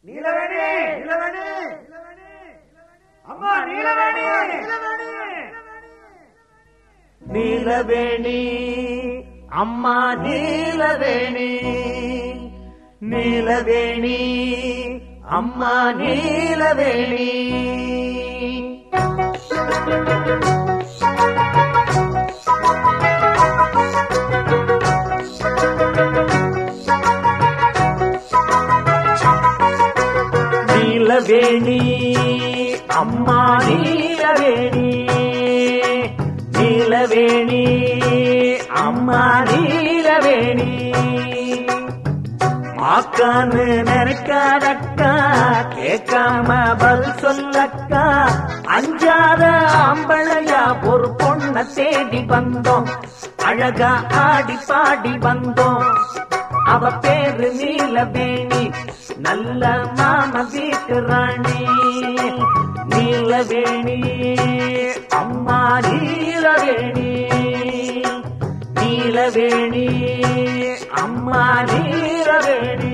நீலவேணி நீலவேணி அம்மா நீலவேணி நீலவேணி அம்மா நீலவேணி நீலவேணி அம்மா நீலவேணி நீலவேணி அம்மா நீலவேணி நீலவேணி அம்மா நீலவேணி மாக்கான்னு நினைக்காதக்கா கேட்காம பதில் சொல்லக்கா அஞ்சாத ஆம்பளையா ஒரு பொண்ண தேடி வந்தோம் அழகா ஆடி பாடி வந்தோம் அவ பேரு நீலவேணி நல்ல மாம வீட்டு ராணி நீலவேணி அம்மா நீலவேணி நீலவேணி அம்மா நீலவேணி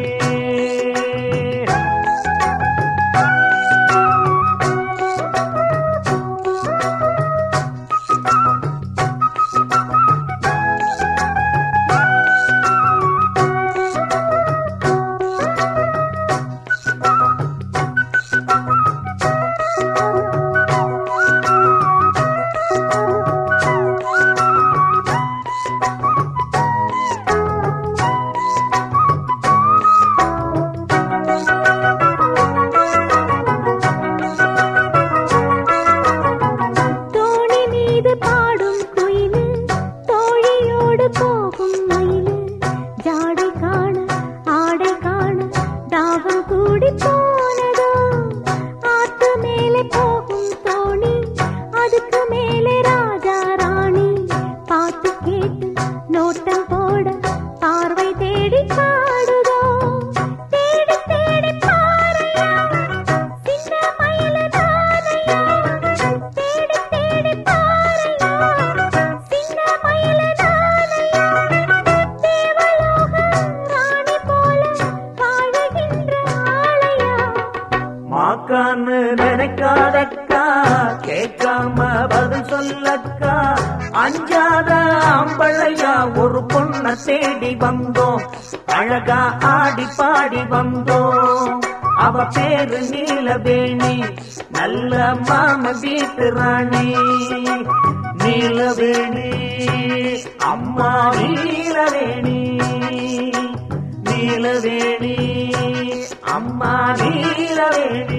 நினைக்காதக்கா கேட்காம பதில் சொல்லக்கா அஞ்சாத ஆம்பளையா ஒரு பொண்ண தேடி வந்தோம் அழகா ஆடி பாடி வந்தோம் அவ பேரு நீலவேணி நல்ல மாம வீட்டு ராணி நீலவேணி அம்மா நீலவேணி நீலவேணி அம்மா நீலவேணி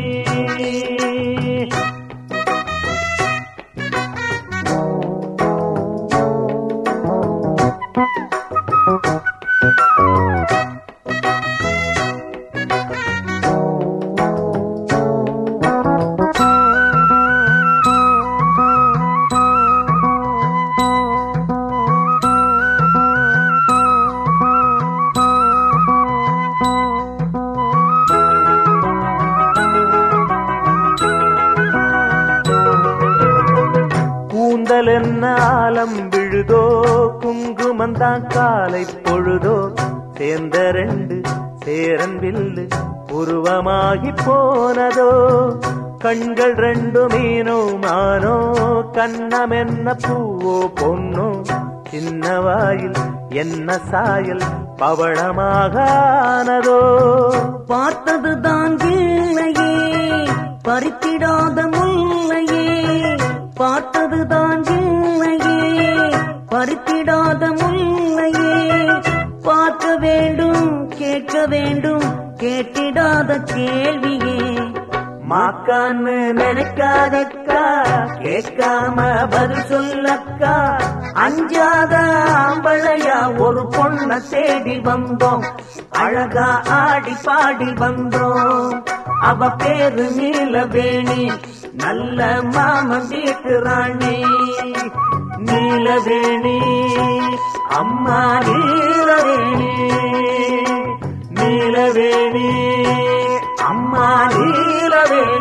என்ன ஆலம் விழுதோ குங்குமந்தான் காலை பொழுதோ சேர்ந்த ரெண்டு சேரன் வில்லு உருவமாகி போனதோ கண்கள் ரெண்டு மீனோ மானோ கண்ணம் என்ன பூவோ பொன்னோ சின்ன வாயில் என்ன சாயல் பவளமாகானதோ பார்த்ததுதான் இல்லையே பறித்திடாத முல்லையே பார்த்ததுதான் இல்லையே பறித்திடாத முல்லையே பார்க்க வேண்டும் கேட்க வேண்டும் கேட்டிடாத கேள்வியே மாக்கான்னு நினைக்காதக்கா கேட்காம பதில் சொல்லக்கா அஞ்சாத ஆம்பளையா ஒரு பொண்ண தேடி வந்தோம் அழகா ஆடி பாடி வந்தோம் அவ பேரு நீலவேணி நல்ல மாம வீட்டு ராணி நீலவேணி அம்மா நீலவேணி நீலவேணி அம்மா நீலவேணி